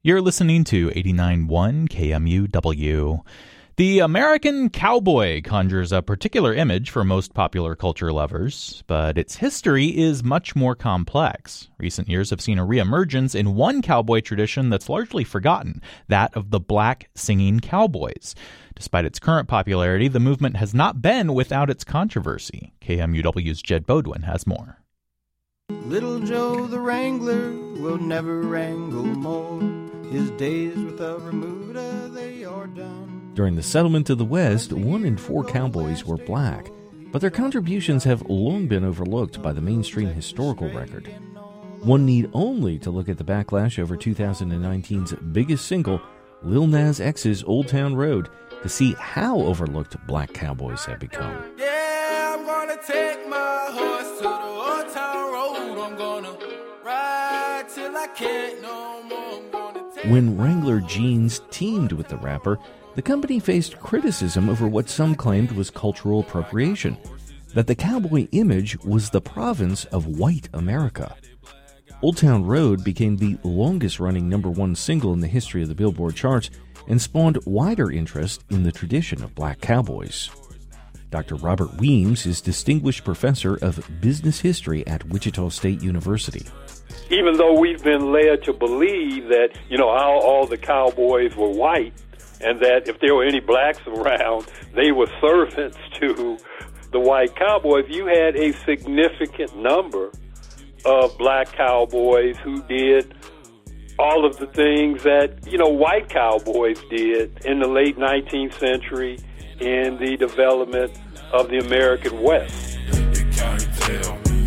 You're listening to 89.1 KMUW. The American cowboy conjures a particular image for most popular culture lovers, but its history is much more complex. Recent years have seen a reemergence in one cowboy tradition that's largely forgotten, that of the black singing cowboys. Despite its current popularity, the movement has not been without its controversy. KMUW's Jed Bodwin has more. Little Joe the Wrangler will never wrangle more. His days with the remuda, they are done. During the settlement of the West, 1 in 4 cowboys were black, but their contributions have long been overlooked by the mainstream historical record. One need only to look at the backlash over 2019's biggest single, Lil Nas X's Old Town Road, to see how overlooked black cowboys have become. Yeah, I'm gonna take my horse to the Old Town Road. I'm gonna ride till I can't no more. When Wrangler jeans teamed with the rapper, the company faced criticism over what some claimed was cultural appropriation, that the cowboy image was the province of white America. Old Town Road became the longest-running #1 single in the history of the Billboard charts and spawned wider interest in the tradition of black cowboys. Dr. Robert Weems is Distinguished Professor of Business History at Wichita State University. Even though we've been led to believe that, all the cowboys were white and that if there were any blacks around, they were servants to the white cowboys, you had a significant number of black cowboys who did all of the things that, white cowboys did in the late 19th century in the development of the American West. You can't tell me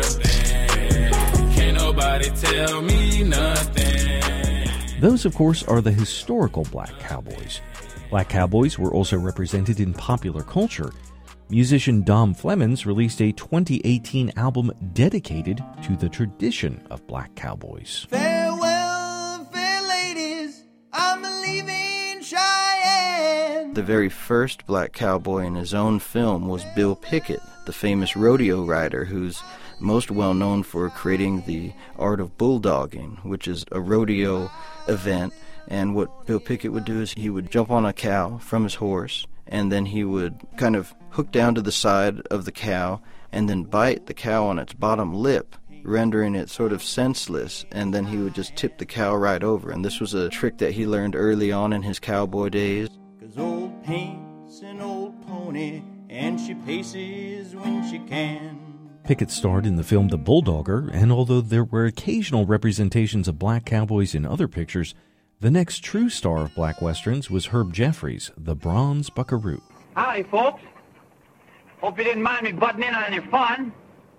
nothing. Can't nobody tell me nothing. Those, of course, are the historical black cowboys. Black cowboys were also represented in popular culture. Musician Dom Flemons released a 2018 album dedicated to the tradition of black cowboys. Farewell, fair ladies, I'm leaving Cheyenne. The very first black cowboy in his own film was Bill Pickett, the famous rodeo rider who's most well known for creating the art of bulldogging, which is a rodeo event. And what Bill Pickett would do is he would jump on a cow from his horse, and then he would kind of hook down to the side of the cow and then bite the cow on its bottom lip, rendering it sort of senseless, and then he would just tip the cow right over. And this was a trick that he learned early on in his cowboy days. 'Cause old paint's an old pony, and she paces when she can. Pickett starred in the film The Bulldogger, and although there were occasional representations of black cowboys in other pictures, the next true star of black westerns was Herb Jeffries, the Bronze Buckaroo. Howdy, folks. Hope you didn't mind me butting in on your fun.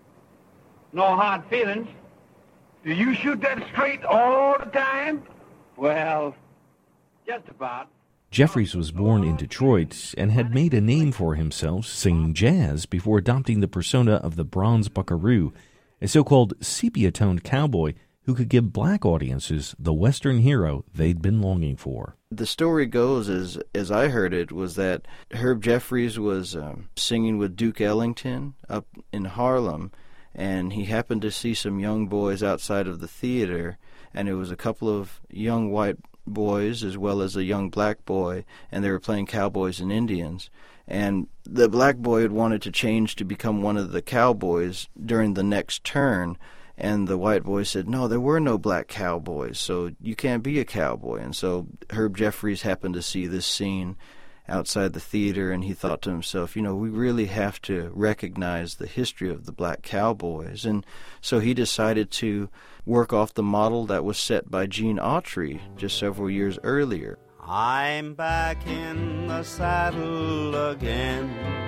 No hard feelings. Do you shoot that straight all the time? Well, just about. Jeffries was born in Detroit and had made a name for himself singing jazz before adopting the persona of the Bronze Buckaroo, a so-called sepia-toned cowboy who could give black audiences the Western hero they'd been longing for. The story goes, as I heard it, was that Herb Jeffries was singing with Duke Ellington up in Harlem, and he happened to see some young boys outside of the theater, and it was a couple of young white boys as well as a young black boy, and they were playing cowboys and Indians. And the black boy had wanted to change to become one of the cowboys during the next turn, and the white boy said, no, there were no black cowboys, so you can't be a cowboy. And so Herb Jeffries happened to see this scene outside the theater, and he thought to himself, we really have to recognize the history of the black cowboys. And so he decided to work off the model that was set by Gene Autry just several years earlier. I'm back in the saddle again,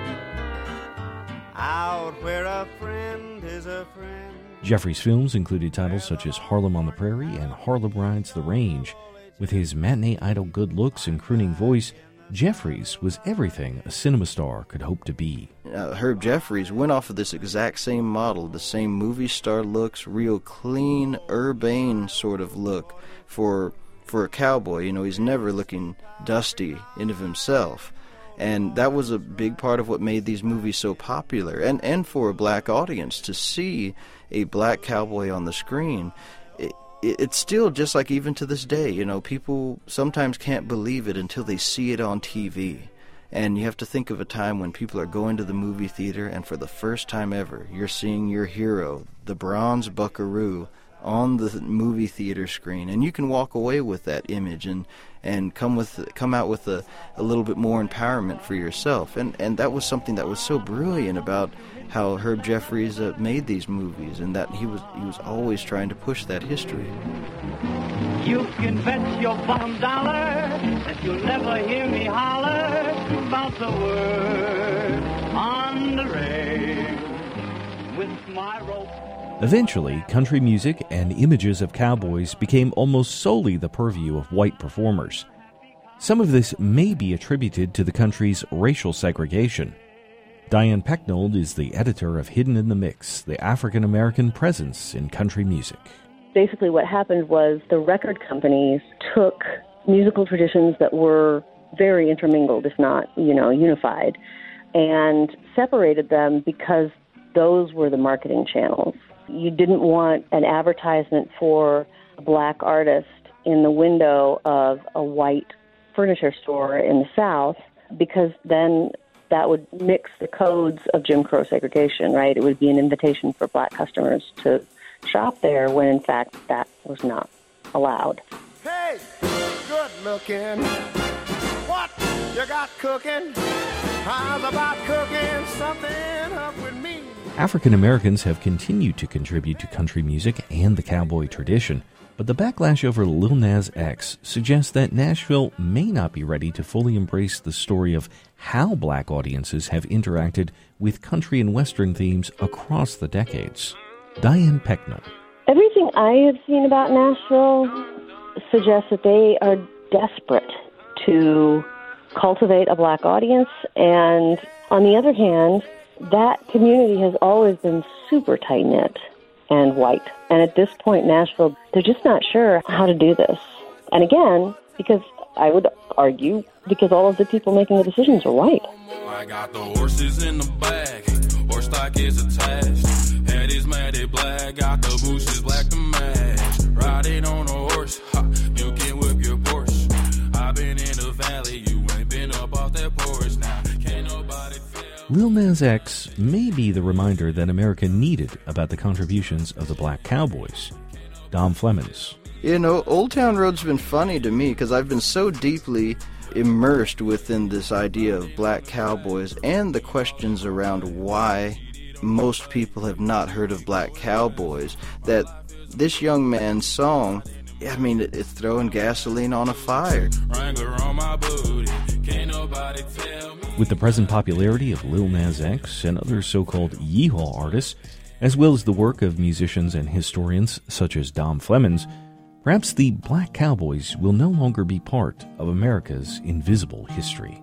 out where a friend is a friend. Jeffries' films included titles such as Harlem on the Prairie and Harlem Rides the Range. With his matinee idol good looks and crooning voice, Jeffries was everything a cinema star could hope to be. Herb Jeffries went off of this exact same model, the same movie star looks, real clean, urbane sort of look for a cowboy. He's never looking dusty in of himself. And that was a big part of what made these movies so popular. And for a black audience to see a black cowboy on the screen, it's still just like even to this day, you know, people sometimes can't believe it until they see it on TV. And you have to think of a time when people are going to the movie theater and for the first time ever, you're seeing your hero, the bronze buckaroo, on the movie theater screen. And you can walk away with that image and come out with a little bit more empowerment for yourself. And that was something that was so brilliant about how Herb Jeffries made these movies, and that he was always trying to push that history. You can bet your bottom dollar that you'll never hear me holler about the word on the ring with my rope. Eventually, country music and images of cowboys became almost solely the purview of white performers. Some of this may be attributed to the country's racial segregation. Diane Pecknold is the editor of Hidden in the Mix, the African-American presence in country music. Basically what happened was the record companies took musical traditions that were very intermingled, if not, unified, and separated them because those were the marketing channels. You didn't want an advertisement for a black artist in the window of a white furniture store in the South, because then that would mix the codes of Jim Crow segregation, right? It would be an invitation for black customers to shop there when, in fact, that was not allowed. Hey, good looking. What you got cooking? How's about cooking something up with me? African Americans have continued to contribute to country music and the cowboy tradition, but the backlash over Lil Nas X suggests that Nashville may not be ready to fully embrace the story of how black audiences have interacted with country and western themes across the decades. Diane Pecknold. Everything I have seen about Nashville suggests that they are desperate to cultivate a black audience, and on the other hand, that community has always been super tight-knit and white. And at this point, Nashville, they're just not sure how to do this. And again, because I would argue, because all of the people making the decisions are white. I got the horses in the bag, horse stock is attached. Head is matted black, got the bushes black to match. Riding on a horse, you can whip your Porsche. I've been in the valley, you ain't been up off that porch now. Can't nobody tell. Lil Nas X may be the reminder that America needed about the contributions of the black cowboys. Dom Flemons. You know, Old Town Road's been funny to me because I've been so deeply immersed within this idea of black cowboys and the questions around why most people have not heard of black cowboys, that this young man's song, I mean, it's throwing gasoline on a fire. Wrangler on my booty, can't nobody tell me. With the present popularity of Lil Nas X and other so-called yeehaw artists, as well as the work of musicians and historians such as Dom Flemons, perhaps the black cowboys will no longer be part of America's invisible history.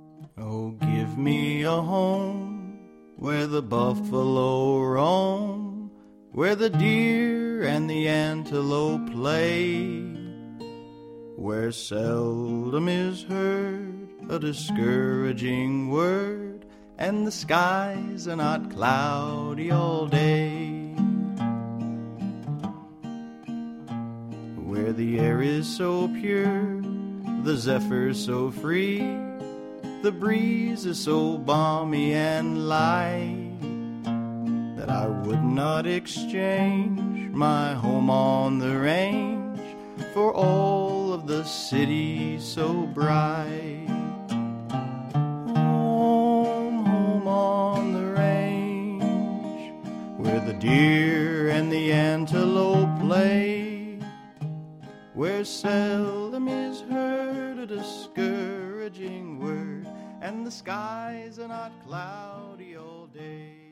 Oh, give me a home where the buffalo roam, where the deer and the antelope play, where seldom is heard a discouraging word, and the skies are not cloudy all day, where the air is so pure, the zephyr so free, the breeze is so balmy and light, that I would not exchange my home on the range for all of the city so bright. Home on the range, where the deer and the antelope play, where seldom is heard a discouraging word, and the skies are not cloudy all day.